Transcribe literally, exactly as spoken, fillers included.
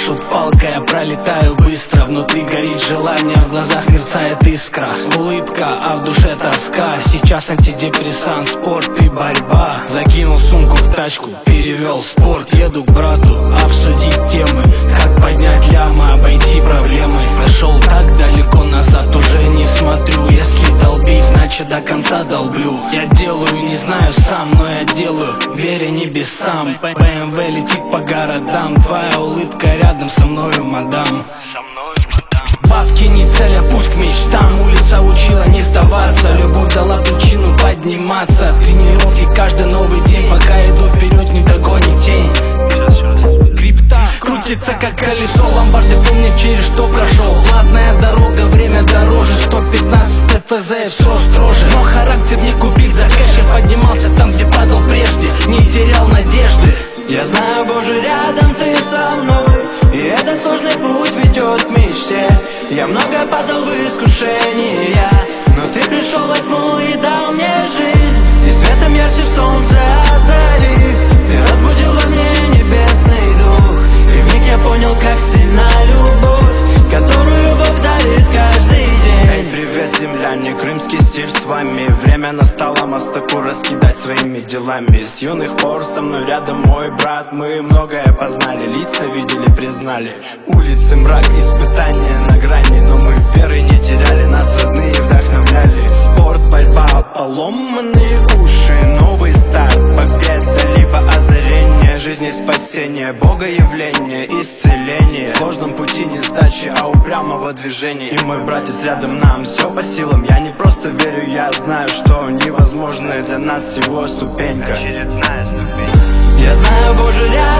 машут палкой, я пролетаю быстро. Внутри горит желание, в глазах мерцает искра. Улыбка, а в душе тоска. Сейчас антидепрессант, спорт и борьба. Закинул сумку в тачку, перевел спорт. Еду к брату обсудить темы, как поднять лямы, обойти проблемы. Прошел так далеко, назад уже не смотрю. Если долбить, значит до конца долблю. Я делаю, не знаю сам, но я делаю, веря небесам. БМВ летит по городам, твоя улыбка рядом со мною, мадам. Бабки не цель, а путь к мечтам. Улица учила не сдаваться, любовь дала причину подниматься. Тренировки каждый новый день, пока иду вперед, не догонит тень. Крипта крутится как колесо, ломбарды помнят, через что прошел. Платная дорога, время дороже, сто пятнадцать эф зэ, все строже. Но характер не купить за кэш, я поднимался там, где падал прежде, не терял надежды. Я знаю, Боже, рядом ты со мной, и этот сложный путь ведет к мечте. Я много падал в искушения, но ты пришел во тьму и дал мне жизнь. И светом ярче солнца озарив, ты разбудил во мне небесный дух. И вмиг я понял, как сильна любовь, которую Бог дарит каждый день. Эй, привет, земляне, крымский стиль с вами. Время настало мастаку раскидать своими делами. С юных пор со мной рядом мой брат. Мы многое познали, лица видели, признали. Улицы, мрак, испытания на грани, но мы веры не теряли, нас родные вдохновляли. Спорт, борьба, поломанные уши, новый старт, победа, либо озарение. Жизни спасение, Бога явление, исцеление. В сложном пути не сдачи, а упрямого движения. И мой братец рядом, нам все по силам. Я не просто верю, я знаю, что невозможное для нас всего ступенька. Я знаю, Боже, рядом